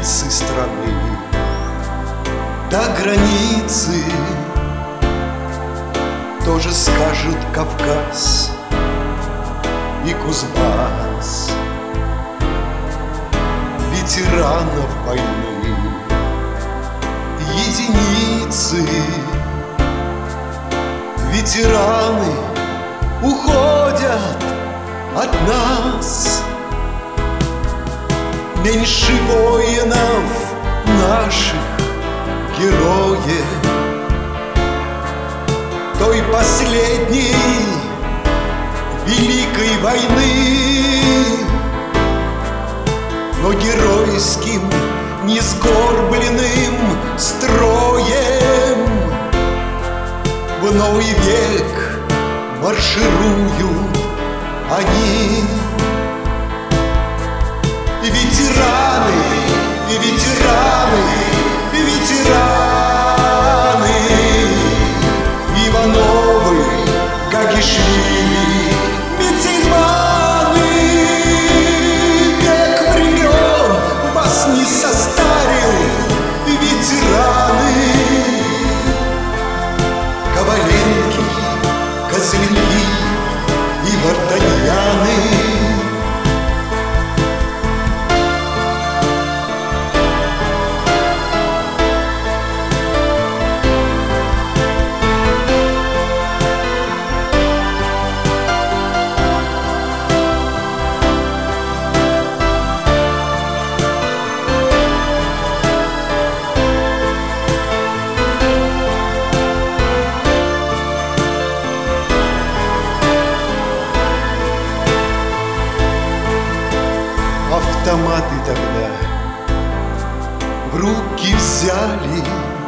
границы страны, до границы тоже скажут Кавказ и Кузбасс. Ветеранов войны единицы, ветераны уходят от нас. Меньше воинов наших героев той последней великой войны, но геройским, несгорбленным строем в новый век маршируют они. И ветераны, и ветераны, и ветераны, Ивановы, Гагишвили, Мительманы. Век времен вас не состарил, ветераны. Коваленки, Козлики и Вартаньяны. Автоматы тогда в руки взяли,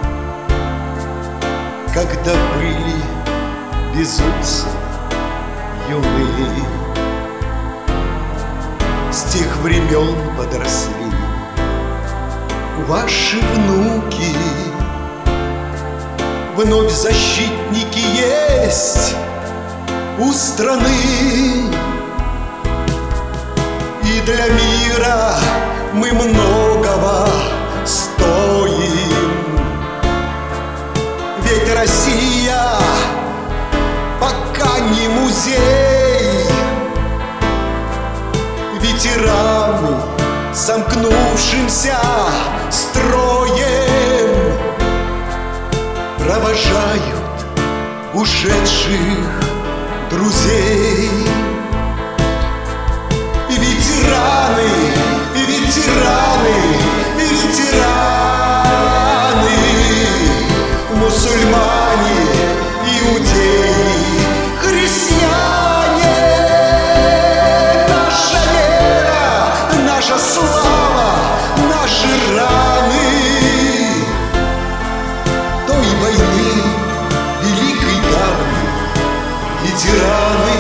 когда были безумцы юные. С тех времен подросли ваши внуки, вновь защитники есть у страны. И для мира мы многого стоим, ведь Россия пока не музей. Ветераны сомкнувшимся строем провожают ушедших друзей. И ветераны, и ветераны, и ветераны, мусульмане, иудеи, христиане. Наша вера, наша слава, наши раны той войны, великой давней, ветераны.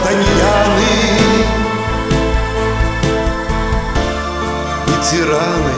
ветераны.